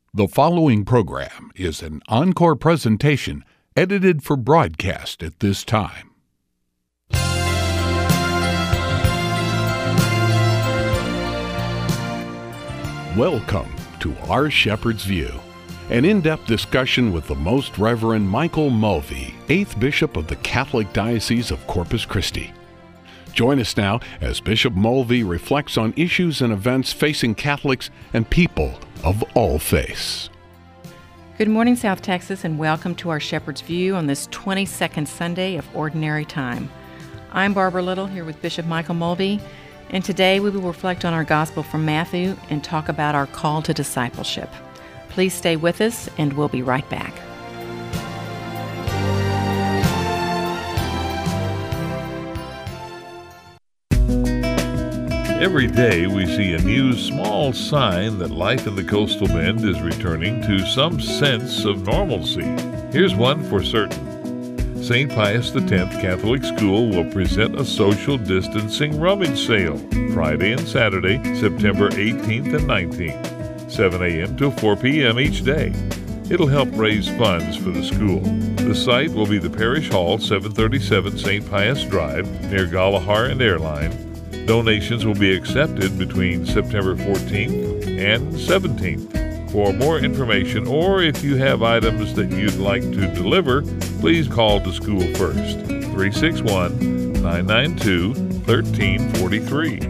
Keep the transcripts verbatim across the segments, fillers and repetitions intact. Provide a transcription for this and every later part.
The following program is an encore presentation edited for broadcast at this time. Welcome to Our Shepherd's View, an in-depth discussion with the Most Reverend Michael Mulvey, eighth Bishop of the Catholic Diocese of Corpus Christi. Join us now as Bishop Mulvey reflects on issues and events facing Catholics and people of all faiths. Good morning, South Texas, and welcome to Our Shepherd's View on this twenty-second Sunday of Ordinary Time. I'm Barbara Little here with Bishop Michael Mulvey, and today we will reflect on our Gospel from Matthew and talk about our call to discipleship. Please stay with us, and we'll be right back. Every day we see a new small sign that life in the coastal bend is returning to some sense of normalcy. Here's one for certain. Saint Pius X Catholic School will present a social distancing rummage sale Friday and Saturday, September eighteenth and nineteenth, seven a.m. to four p.m. each day. It'll help raise funds for the school. The site will be the Parish Hall, seven thirty-seven Saint Pius Drive, near Galahar and Airline. Donations will be accepted between September fourteenth and seventeenth. For more information, or if you have items that you'd like to deliver, please call the school first, three six one, nine nine two, one three four three.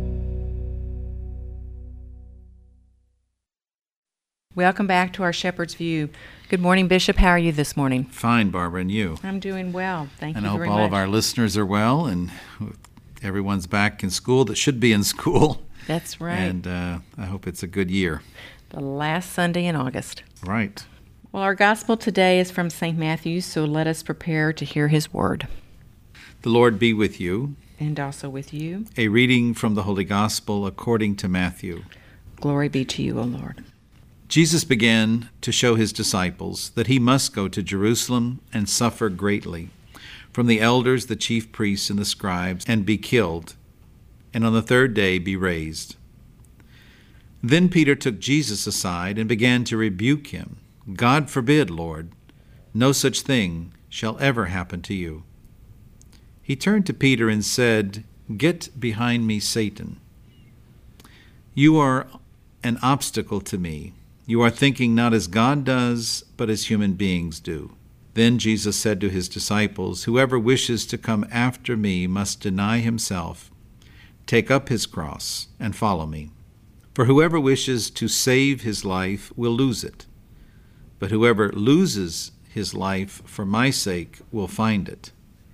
Welcome back to Our Shepherd's View. Good morning, Bishop. How are you this morning? Fine, Barbara, and you? I'm doing well. Thank and you I hope very all much. of our listeners are well, and everyone's back in school that should be in school. That's right. And uh, I hope it's a good year. The last Sunday in August. Right. Well, our Gospel today is from Saint Matthew, so let us prepare to hear his word. The Lord be with you. And also with you. A reading from the Holy Gospel according to Matthew. Glory be to you, O Lord. Jesus began to show his disciples that he must go to Jerusalem and suffer greatly from the elders, the chief priests, and the scribes, and be killed, and on the third day be raised. Then Peter took Jesus aside and began to rebuke him. God forbid, Lord, no such thing shall ever happen to you. He turned to Peter and said, Get behind me, Satan. You are an obstacle to me. You are thinking not as God does, but as human beings do. Then Jesus said to his disciples, Whoever wishes to come after me must deny himself, take up his cross, and follow me. For whoever wishes to save his life will lose it, but whoever loses his life for my sake will find it.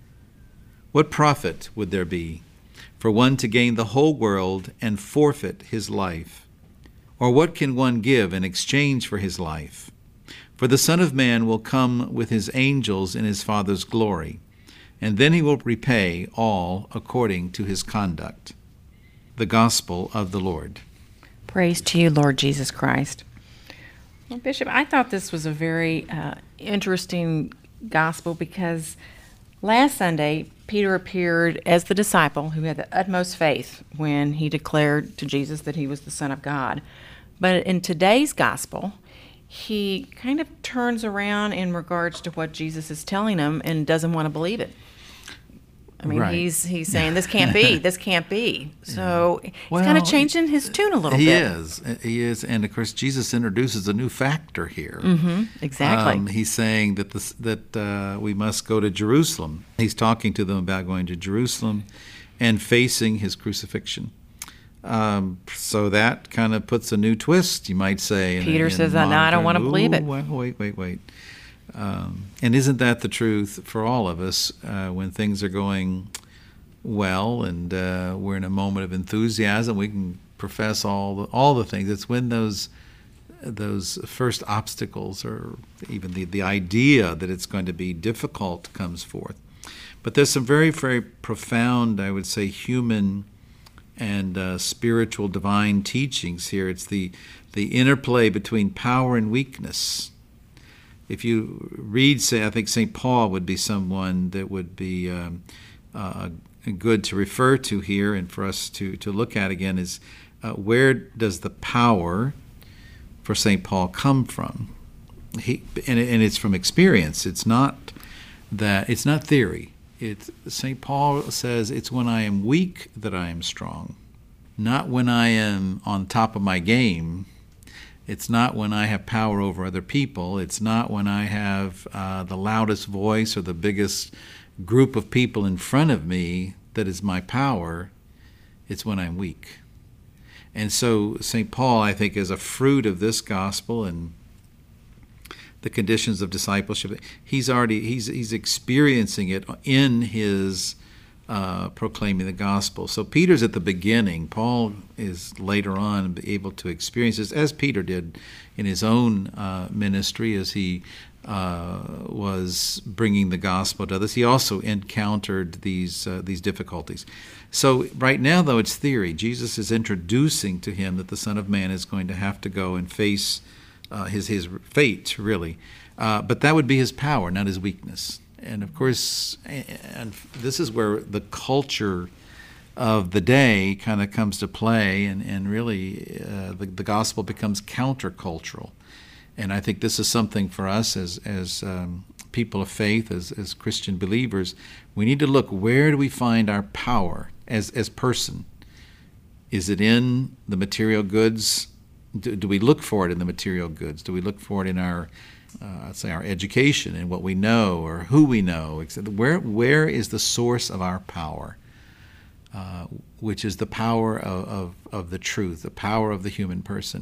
What profit would there be for one to gain the whole world and forfeit his life? Or what can one give in exchange for his life? For the Son of Man will come with his angels in his Father's glory, and then he will repay all according to his conduct. The Gospel of the Lord. Praise to you, Lord Jesus Christ. Well, Bishop, I thought this was a very uh, interesting gospel because last Sunday, Peter appeared as the disciple who had the utmost faith when he declared to Jesus that he was the Son of God. But in today's gospel, he kind of turns around in regards to what Jesus is telling him and doesn't want to believe it. I mean, right. he's he's saying, this can't be, this can't be. So yeah. he's well, kind of changing his tune a little he bit. He is. He is. And, of course, Jesus introduces a new factor here. Mm-hmm, exactly. Um, he's saying that this, that uh, we must go to Jerusalem. He's talking to them about going to Jerusalem and facing his crucifixion. Um, so that kind of puts a new twist, you might say. In, Peter in says, no, I don't want to believe it. Wait, wait, wait, wait. Um, and isn't that the truth for all of us uh, when things are going well and uh, we're in a moment of enthusiasm, we can profess all the, all the things. It's when those those first obstacles or even the, the idea that it's going to be difficult comes forth. But there's some very, very profound, I would say, human and uh, spiritual divine teachings here. It's the, the interplay between power and weakness. If you read, say, I think Saint Paul would be someone that would be um, uh, good to refer to here and for us to, to look at again is uh, where does the power for Saint Paul come from? He, and, and it's from experience. It's not that, it's not theory. It's, Saint Paul says, it's when I am weak that I am strong. Not when I am on top of my game. It's not when I have power over other people. It's not when I have uh, the loudest voice or the biggest group of people in front of me that is my power. It's when I'm weak. And so Saint Paul, I think, is a fruit of this gospel and the conditions of discipleship. He's already he's he's experiencing it in his uh, proclaiming the gospel. So Peter's at the beginning. Paul is later on able to experience this, as Peter did in his own uh, ministry, as he uh, was bringing the gospel to others. He also encountered these uh, these difficulties. So right now, though, it's theory. Jesus is introducing to him that the Son of Man is going to have to go and face uh, his his fate, really. Uh, but that would be his power, not his weakness. And of course, and this is where the culture of the day kind of comes to play, and, and really uh, the, the gospel becomes countercultural. And I think this is something for us as as um, people of faith, as, as Christian believers. We need to look, where do we find our power as as person? Is it in the material goods? Do, do we look for it in the material goods? Do we look for it in our Uh, I'd say our education and what we know or who we know? Where where is the source of our power, uh, which is the power of, of, of the truth, the power of the human person?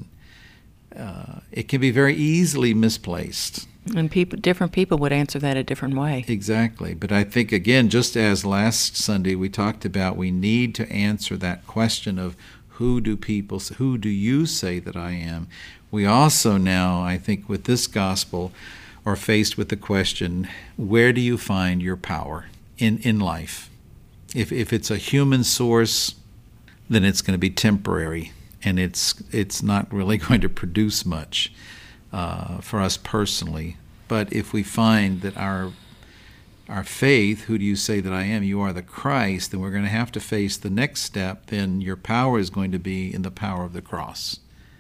Uh, it can be very easily misplaced. And people, different people would answer that a different way. Exactly. But I think, again, just as last Sunday we talked about, we need to answer that question of who do people, who do you say that I am? We also now, I think, with this gospel, are faced with the question, where do you find your power in, in life? If if it's a human source, then it's going to be temporary, and it's it's not really going to produce much uh, for us personally. But if we find that our our faith, who do you say that I am? You are the Christ, then we're going to have to face the next step. Then your power is going to be in the power of the cross.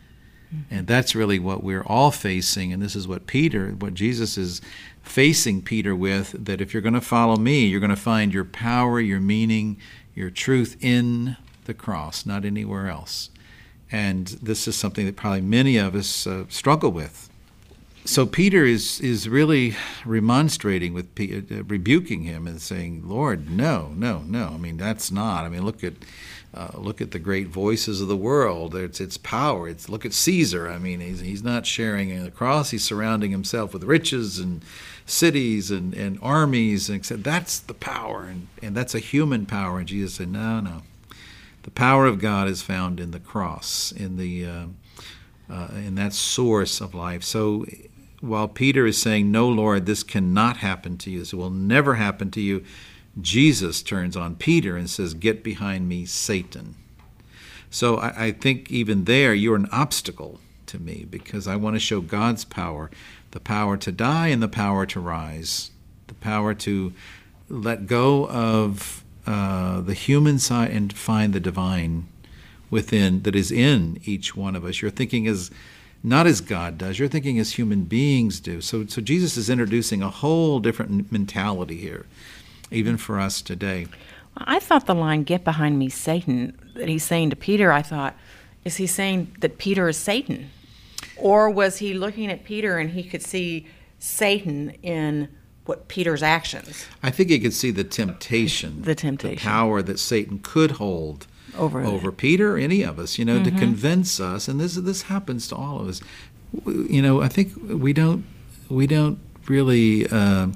And that's really what we're all facing, and this is what Peter, what Jesus is facing Peter with, that if you're going to follow me, you're going to find your power, your meaning, your truth in the cross, not anywhere else. And this is something that probably many of us uh, struggle with. So Peter is is really remonstrating with, P- uh, rebuking him and saying, Lord, no, no, no. I mean, that's not. I mean, look at uh, look at the great voices of the world. It's its power. It's look at Caesar. I mean, he's he's not sharing the cross. He's surrounding himself with riches and cities and, and armies. And said that's the power, and, and that's a human power. And Jesus said, no, no. The power of God is found in the cross, in the uh, uh, in that source of life. So while Peter is saying, no, Lord, this cannot happen to you, this will never happen to you, Jesus turns on Peter and says, get behind me, Satan. So I, I think even there, you're an obstacle to me, because I want to show God's power, the power to die and the power to rise, the power to let go of uh, the human side and find the divine within, that is in each one of us. You're thinking as not as God does. You're thinking as human beings do. So, so Jesus is introducing a whole different mentality here, even for us today. I thought the line, get behind me, Satan, that he's saying to Peter, I thought, is he saying that Peter is Satan? Or was he looking at Peter and he could see Satan in what Peter's actions? I think he could see the temptation. The temptation. The power that Satan could hold over, over Peter or any of us, you know, mm-hmm. to convince us, and this this happens to all of us. You know, I think we don't we don't really uh,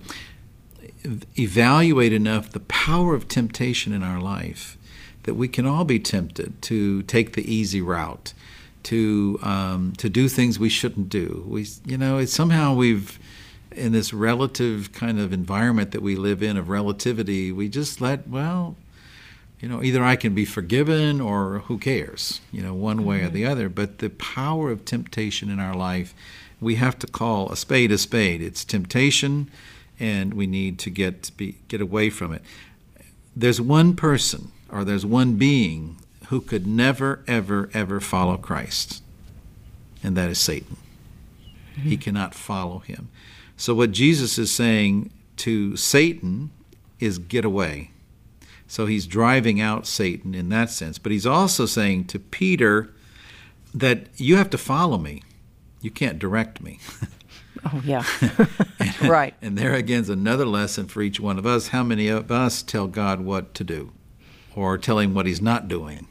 evaluate enough the power of temptation in our life, that we can all be tempted to take the easy route, to um, to do things we shouldn't do. We, you know, it's somehow we've in this relative kind of environment that we live in of relativity, we just let well. You know, either I can be forgiven or who cares, you know, one way mm-hmm. or the other. But the power of temptation in our life, we have to call a spade a spade. It's temptation, and we need to get to be, get away from it. There's one person, or there's one being, who could never, ever, ever follow Christ, and that is Satan. Mm-hmm. He cannot follow him. So what Jesus is saying to Satan is get away. So he's driving out Satan in that sense. But he's also saying to Peter that you have to follow me. You can't direct me. Oh, yeah. and, right. And there again is another lesson for each one of us. How many of us tell God what to do or tell him what he's not doing?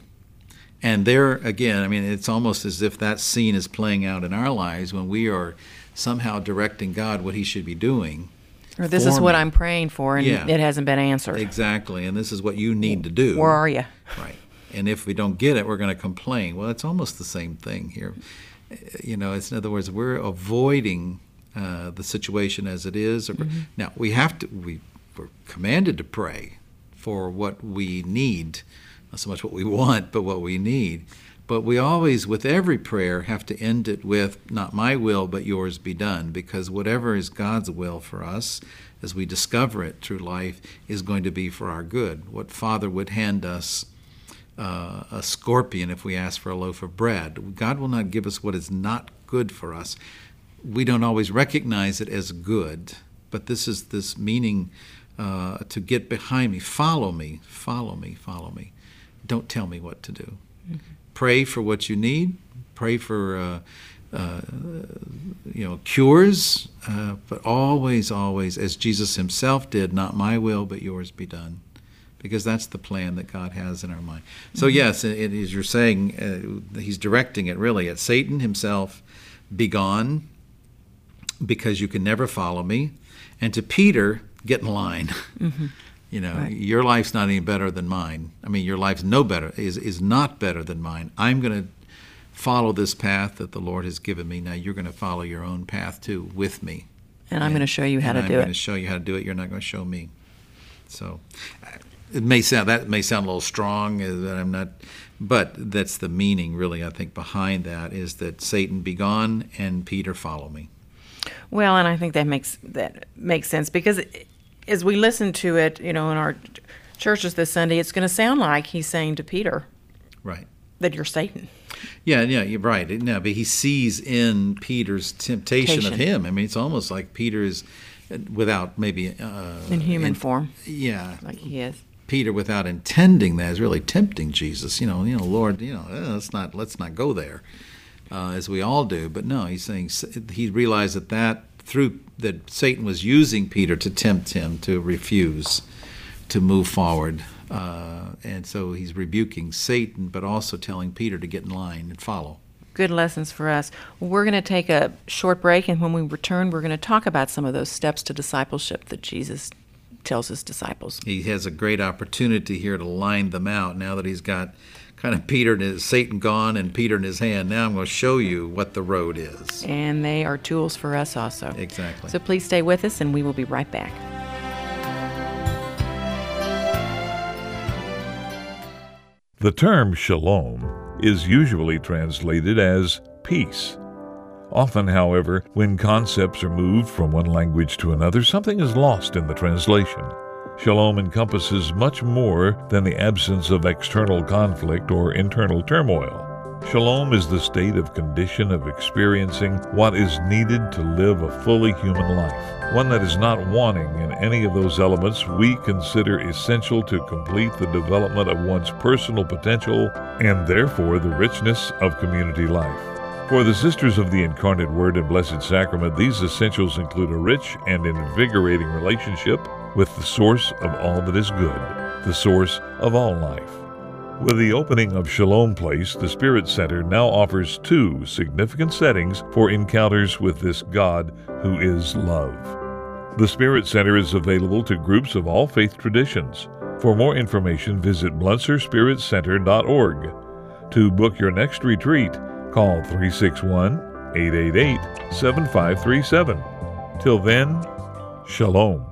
And there again, I mean, it's almost as if that scene is playing out in our lives when we are somehow directing God what he should be doing. Or this is what I'm praying for, and yeah. it hasn't been answered. Exactly, and this is what you need to do. Where are you? Right. And if we don't get it, we're going to complain. Well, it's almost the same thing here. You know, it's in other words, we're avoiding uh, the situation as it is. Mm-hmm. Now, we have to, we, we're commanded to pray for what we need, not so much what we want, but what we need. But we always, with every prayer, have to end it with, not my will, but yours be done, because whatever is God's will for us, as we discover it through life, is going to be for our good. What Father would hand us uh, a scorpion if we ask for a loaf of bread. God will not give us what is not good for us. We don't always recognize it as good, but this is this meaning uh, to get behind me. Follow me, follow me, follow me. Don't tell me what to do. Mm-hmm. Pray for what you need. Pray for, uh, uh, you know, cures. Uh, but always, always, as Jesus himself did, not my will, but yours be done. Because that's the plan that God has in our mind. So mm-hmm. yes, it, it is, you're saying, uh, he's directing it really at Satan himself, be gone, because you can never follow me. And to Peter, get in line. Mm-hmm. You know, right. Your life's not any better than mine. I mean, your life's no better, is is not better than mine. I'm going to follow this path that the Lord has given me. Now you're going to follow your own path too with me. And I'm and, going to show you how to I'm do it. I'm going to show you how to do it. You're not going to show me. So it may sound, that may sound a little strong, that I'm not, but that's the meaning really, I think, behind that, is that Satan be gone and Peter follow me. Well, and I think that makes that makes sense, because it, as we listen to it, you know, in our churches this Sunday, it's going to sound like he's saying to Peter, right, that you're Satan. Yeah, yeah, you're right. No, but he sees in Peter's temptation, temptation. of him. I mean, it's almost like Peter is, without maybe uh, in human in, form. Yeah, like he is. Peter, without intending that, is really tempting Jesus. You know, you know, Lord, you know, eh, let's not let's not go there, uh, as we all do. But no, he's saying he realized that that. Through that Satan was using Peter to tempt him to refuse to move forward. Uh, and so he's rebuking Satan, but also telling Peter to get in line and follow. Good lessons for us. We're going to take a short break, and when we return, we're going to talk about some of those steps to discipleship that Jesus tells his disciples. He has a great opportunity here to line them out now that he's got kind of Peter and his, Satan gone and Peter in his hand. Now I'm going to show you what the road is. And they are tools for us also. Exactly. So please stay with us, and we will be right back. The term shalom is usually translated as peace. Often, however, when concepts are moved from one language to another, something is lost in the translation. Shalom encompasses much more than the absence of external conflict or internal turmoil. Shalom is the state of condition of experiencing what is needed to live a fully human life, one that is not wanting in any of those elements we consider essential to complete the development of one's personal potential and therefore the richness of community life. For the Sisters of the Incarnate Word and Blessed Sacrament, these essentials include a rich and invigorating relationship with the source of all that is good, the source of all life. With the opening of Shalom Place, the Spirit Center now offers two significant settings for encounters with this God who is love. The Spirit Center is available to groups of all faith traditions. For more information, visit blunser spirit center dot org. To book your next retreat, call three six one, eight eight eight, seven five three seven. Till then, Shalom.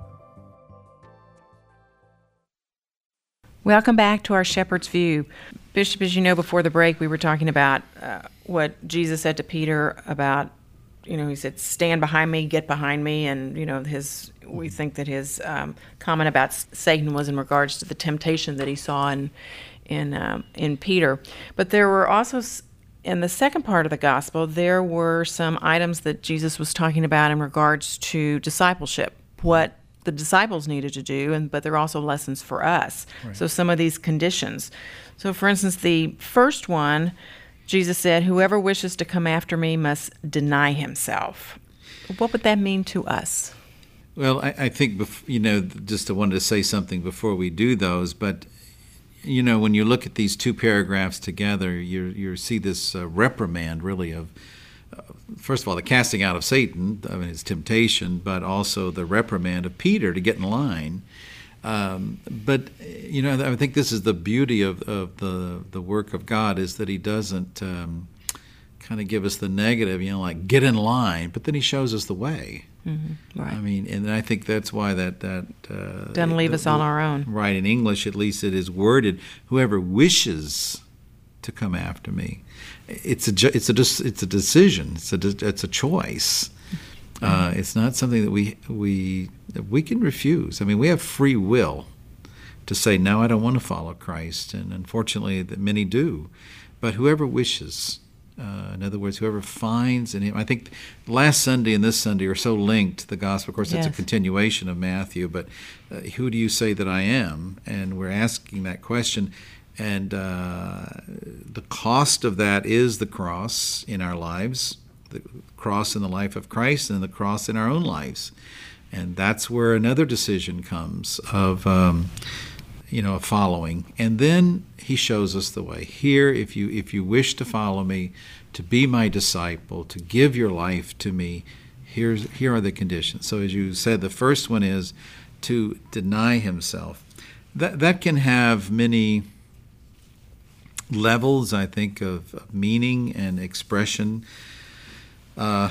Welcome back to our Shepherd's View. Bishop, as you know, before the break, we were talking about uh, what Jesus said to Peter about, you know, he said, stand behind me, get behind me. And, you know, his, we think that his um, comment about Satan was in regards to the temptation that he saw in, in, um, in Peter. But there were also in the second part of the gospel, there were some items that Jesus was talking about in regards to discipleship, what the disciples needed to do, and but there are also lessons for us. Right. So some of these conditions. So for instance, the first one, Jesus said, "Whoever wishes to come after me must deny himself." What would that mean to us? Well, I, I think, bef- you know, just I wanted to say something before we do those, but, you know, when you look at these two paragraphs together, you you see this uh, reprimand, really, of, uh, first of all, the casting out of Satan, I mean, his temptation, but also the reprimand of Peter to get in line. Um, but, you know, I think this is the beauty of, of the, the work of God, is that he doesn't um, kind of give us the negative, you know, like, get in line, but then he shows us the way. Mm-hmm. Right. I mean, and I think that's why that that uh, Doesn't leave the, us on our own. Right. In English, at least, it is worded: "Whoever wishes to come after me." It's a ju- it's a it's a decision. It's a it's a choice. Mm-hmm. Uh, it's not something that we we we can refuse. I mean, we have free will to say, "No, I don't want to follow Christ," and unfortunately, that many do. But whoever wishes. Uh, in other words, whoever finds in him. I think last Sunday and this Sunday are so linked, the gospel. Of course, yes. It's a continuation of Matthew, but uh, who do you say that I am? And we're asking that question. And uh, the cost of that is the cross in our lives, the cross in the life of Christ, and the cross in our own lives. And that's where another decision comes of, um, you know, following. And then he shows us the way. Here, if you if you wish to follow me, to be my disciple, to give your life to me, here's here are the conditions. So as you said, the first one is to deny himself. That that can have many levels, I think, of, of meaning and expression. Uh,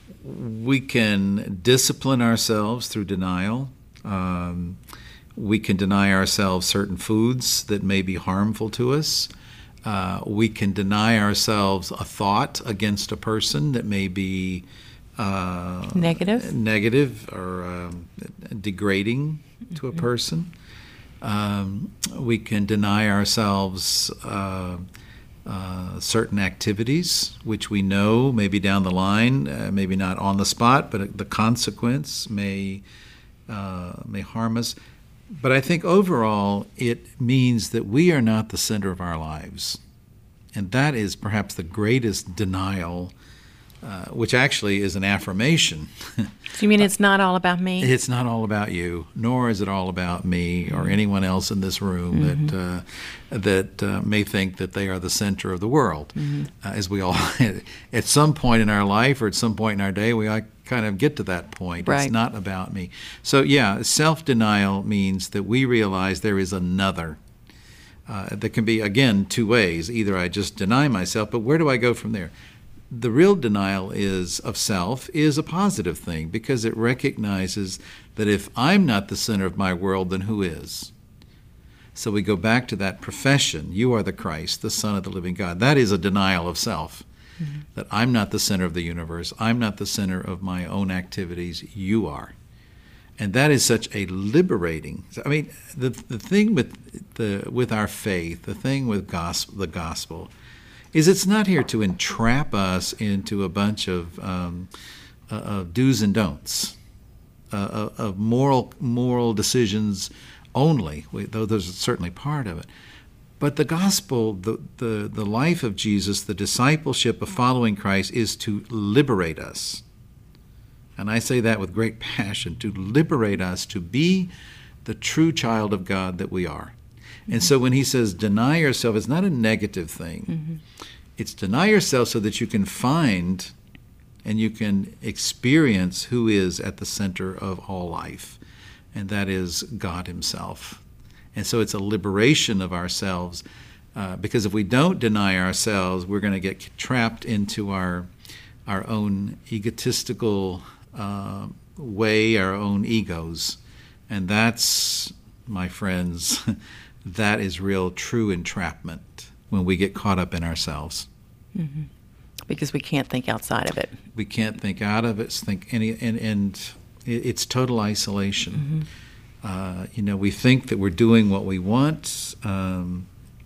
we can discipline ourselves through denial. Um, We can deny ourselves certain foods that may be harmful to us. Uh, we can deny ourselves a thought against a person that may be uh, negative, negative or um, degrading to a person. Um, we can deny ourselves uh, uh, certain activities which we know maybe down the line, uh, maybe not on the spot, but the consequence may uh, may harm us. But I think overall it means that we are not the center of our lives. And that is perhaps the greatest denial, uh, which actually is an affirmation. So you mean it's not all about me? It's not all about you, nor is it all about me or anyone else in this room mm-hmm. that uh, that uh, may think that they are the center of the world. Mm-hmm. Uh, as we all, at some point in our life or at some point in our day, we all kind of get to that point. Right. It's not about me. So yeah, self-denial means that we realize there is another. Uh, there can be, again, two ways. Either I just deny myself, but where do I go from there? The real denial is of self is a positive thing because it recognizes that if I'm not the center of my world, then who is? So we go back to that profession. You are the Christ, the Son of the living God. That is a denial of self. Mm-hmm. That I'm not the center of the universe. I'm not the center of my own activities. You are. And that is such a liberating. I mean, the the thing with the with our faith, the thing with gospel, the gospel, is it's not here to entrap us into a bunch of um, uh, of do's and don'ts, uh, of moral moral decisions only. Though those are certainly part of it. But the gospel, the, the, the life of Jesus, the discipleship of following Christ is to liberate us. And I say that with great passion, to liberate us to be the true child of God that we are. Mm-hmm. And so when he says deny yourself, it's not a negative thing. Mm-hmm. It's deny yourself so that you can find and you can experience who is at the center of all life, and that is God himself. And so it's a liberation of ourselves, uh, because if we don't deny ourselves, we're going to get trapped into our our own egotistical uh, way, our own egos. And that's, my friends, that is real true entrapment when we get caught up in ourselves. Mm-hmm. Because we can't think outside of it. We can't think out of it, think any, and, and it's total isolation. Mm-hmm. Uh, you know, we think that we're doing what we want, um,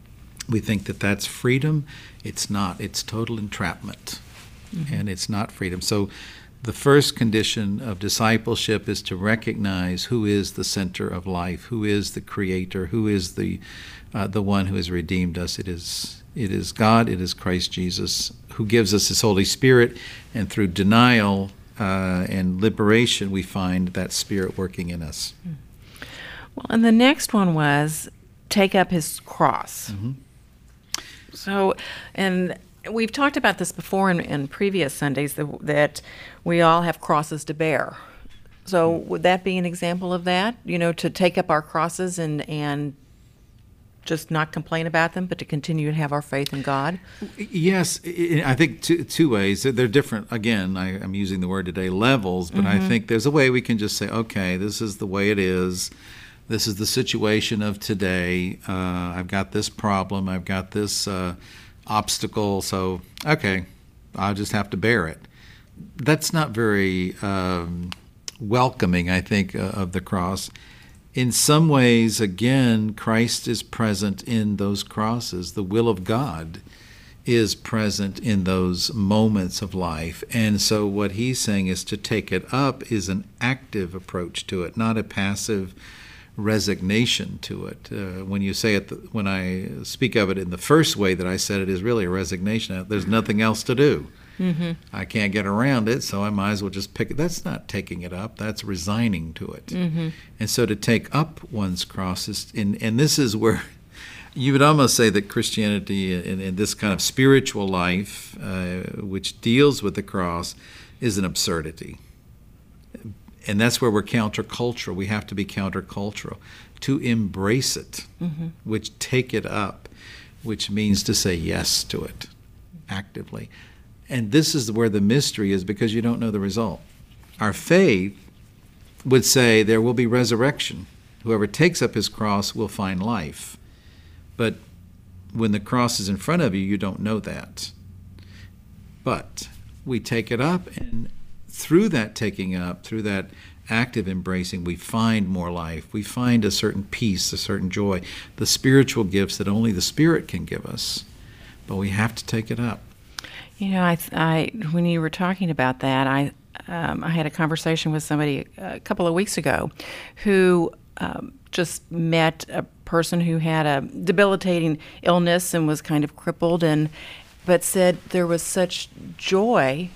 We think that that's freedom. It's not. It's total entrapment, mm-hmm. and it's not freedom. So the first condition of discipleship is to recognize who is the center of life, who is the creator, who is the uh, the one who has redeemed us. It is it is God, it is Christ Jesus, who gives us his Holy Spirit, and through denial uh, and liberation we find that Spirit working in us. Well, and the next one was take up his cross. Mm-hmm. So, and we've talked about this before in, in previous Sundays, that, that we all have crosses to bear. So would that be an example of that? You know, to take up our crosses and, and just not complain about them, but to continue to have our faith in God? Yes, I think two, two ways. They're different. Again, I, I'm using the word today, levels, but mm-hmm. I think there's a way we can just say, okay, this is the way it is. This is the situation of today. Uh, I've got this problem. I've got this uh, obstacle. So, okay, I'll just have to bear it. That's not very um, welcoming, I think, uh, of the cross. In some ways, again, Christ is present in those crosses. The will of God is present in those moments of life. And so what he's saying is to take it up is an active approach to it, not a passive resignation to it. Uh, when you say it, when I speak of it in the first way that I said it, is really a resignation. There's nothing else to do. Mm-hmm. I can't get around it, so I might as well just pick it. That's not taking it up. That's resigning to it. Mm-hmm. And so to take up one's cross is, and, and this is where you would almost say that Christianity and, and this kind of spiritual life, uh, which deals with the cross, is an absurdity. And that's where we're countercultural. We have to be countercultural. To embrace it, mm-hmm. which take it up, which means to say yes to it actively. And this is where the mystery is, because you don't know the result. Our faith would say there will be resurrection. Whoever takes up his cross will find life. But when the cross is in front of you, you don't know that. But we take it up, and through that taking up, through that active embracing, we find more life. We find a certain peace, a certain joy, the spiritual gifts that only the Spirit can give us. But we have to take it up. You know, I, I when you were talking about that, I um, I had a conversation with somebody a couple of weeks ago who um, just met a person who had a debilitating illness and was kind of crippled, and but said there was such joy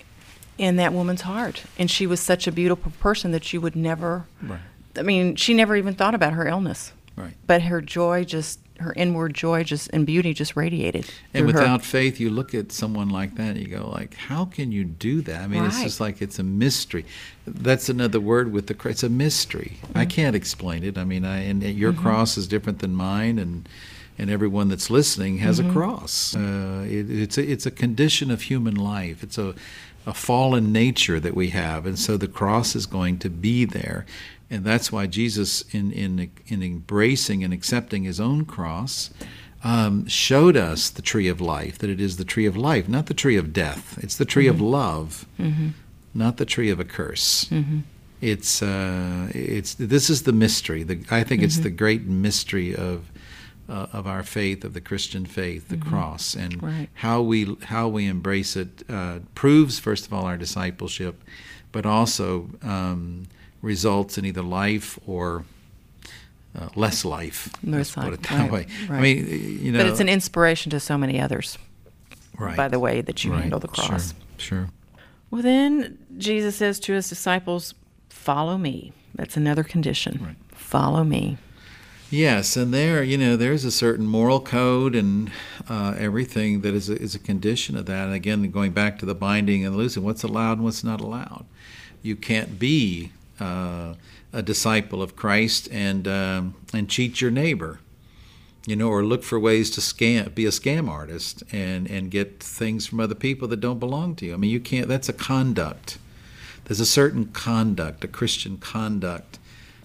in that woman's heart, and she was such a beautiful person that she would never. Right. I mean, she never even thought about her illness. Right. But her joy just. Her inward joy just and beauty just radiated. And without her. faith, you look at someone like that and you go, like, how can you do that? I mean, right. It's just like it's a mystery. That's another word with the cross. It's a mystery. Mm-hmm. I can't explain it. I mean, I, and your mm-hmm. cross is different than mine, and and everyone that's listening has mm-hmm. a cross. Uh, it, it's a, it's a condition of human life. It's a a fallen nature that we have, and so the cross is going to be there. And that's why Jesus, in in, in embracing and accepting his own cross, um, showed us the tree of life, that it is the tree of life, not the tree of death. It's the tree mm-hmm. of love, mm-hmm. not the tree of a curse. Mm-hmm. It's uh, it's this is the mystery. The, I think mm-hmm. it's the great mystery of uh, of our faith, of the Christian faith, the mm-hmm. cross, and right. how we how we embrace it uh, proves, first of all, our discipleship, but also um, results in either life or uh, less life. Less Let's life. put it that right. way. Right. I mean, you know, but it's an inspiration to so many others. Right. By the way that you right. handle the cross. Sure. Sure. Well, then Jesus says to his disciples, "Follow me." That's another condition. Right. Follow me. Yes, and there, you know, there's a certain moral code and uh, everything that is a, is a condition of that. And again, going back to the binding and loosing, what's allowed and what's not allowed. You can't be uh, a disciple of Christ and um, and cheat your neighbor, you know, or look for ways to scam, be a scam artist and, and get things from other people that don't belong to you. I mean, you can't. That's a conduct. There's a certain conduct, a Christian conduct.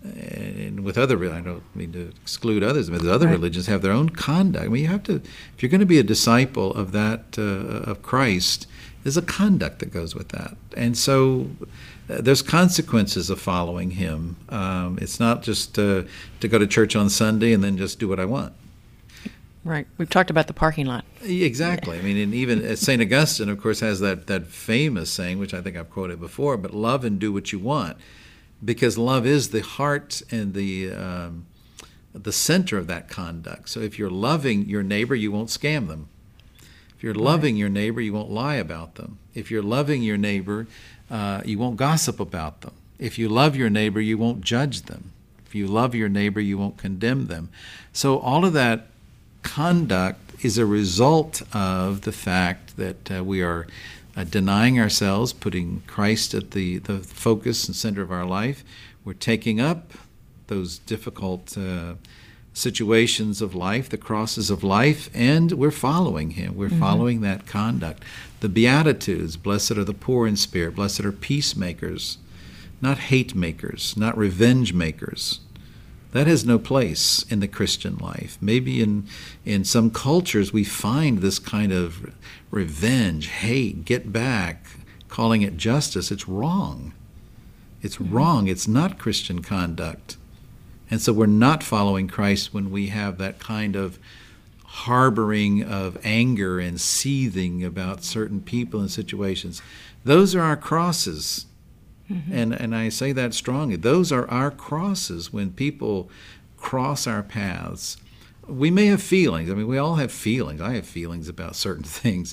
And with other, I don't mean to exclude others, but other right. religions have their own conduct. I mean, you have to, if you're going to be a disciple of that, uh, of Christ, there's a conduct that goes with that. And so uh, there's consequences of following him. Um, it's not just uh, to go to church on Sunday and then just do what I want. Right. We've talked about the parking lot. Exactly. I mean, and even Saint Augustine, of course, has that, that famous saying, which I think I've quoted before, but love and do what you want, because love is the heart and the um, the center of that conduct. So if you're loving your neighbor, you won't scam them. If you're loving your neighbor, you won't lie about them. If you're loving your neighbor, uh, you won't gossip about them. If you love your neighbor, you won't judge them. If you love your neighbor, you won't condemn them. So all of that conduct is a result of the fact that uh, we are uh, denying ourselves, putting Christ at the, the focus and center of our life. We're taking up those difficult uh, situations of life, the crosses of life, and we're following him. We're mm-hmm. following that conduct. The Beatitudes, blessed are the poor in spirit, blessed are peacemakers, not hate makers, not revenge makers. That has no place in the Christian life. Maybe in in some cultures we find this kind of revenge, hate, get back, calling it justice. It's wrong. It's mm-hmm. wrong. It's not Christian conduct. And so we're not following Christ when we have that kind of harboring of anger and seething about certain people and situations. Those are our crosses. Mm-hmm. And and I say that strongly. Those are our crosses when people cross our paths. We may have feelings. I mean, we all have feelings. I have feelings about certain things.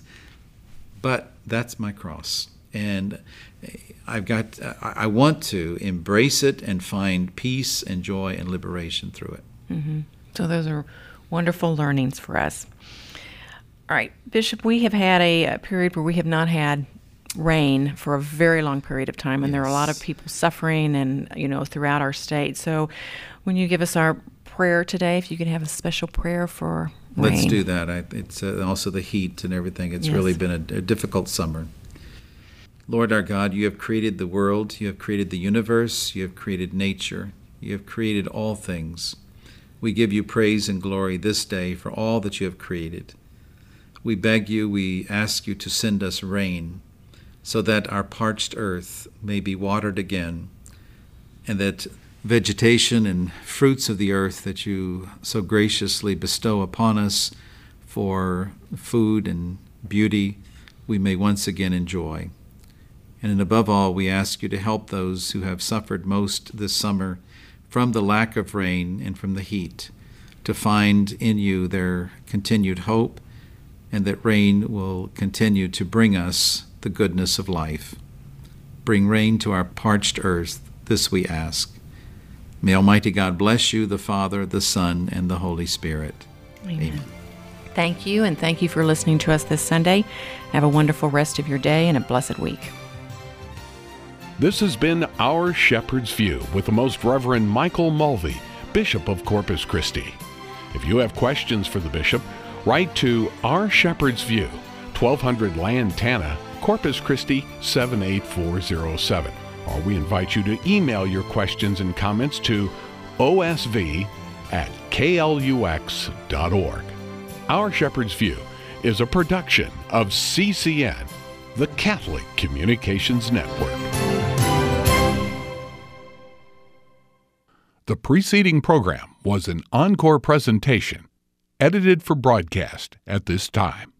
But that's my cross. And I've got, I want to embrace it and find peace and joy and liberation through it. Mm-hmm. So those are wonderful learnings for us. All right, Bishop, we have had a, a period where we have not had rain for a very long period of time, and yes. there are a lot of people suffering and, you know, throughout our state. So when you give us our prayer today, if you could have a special prayer for rain. Let's do that. I, it's uh, also the heat and everything. It's yes. really been a, a difficult summer. Lord our God, you have created the world, you have created the universe, you have created nature, you have created all things. We give you praise and glory this day for all that you have created. We beg you, we ask you to send us rain so that our parched earth may be watered again, and that vegetation and fruits of the earth that you so graciously bestow upon us for food and beauty, we may once again enjoy. And above all, we ask you to help those who have suffered most this summer from the lack of rain and from the heat, to find in you their continued hope, and that rain will continue to bring us the goodness of life. Bring rain to our parched earth, this we ask. May Almighty God bless you, the Father, the Son, and the Holy Spirit. Amen. Amen. Thank you, and thank you for listening to us this Sunday. Have a wonderful rest of your day and a blessed week. This has been Our Shepherd's View with the Most Reverend Michael Mulvey, Bishop of Corpus Christi. If you have questions for the Bishop, write to Our Shepherd's View, twelve hundred Lantana, Corpus Christi seven eight four zero seven. Or we invite you to email your questions and comments to O S V at K L U X dot org. Our Shepherd's View is a production of C C N, the Catholic Communications Network. The preceding program was an encore presentation, edited for broadcast at this time.